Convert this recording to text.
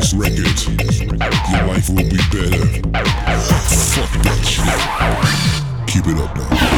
this record, your life will be better. Fuck that shit. Keep it up now.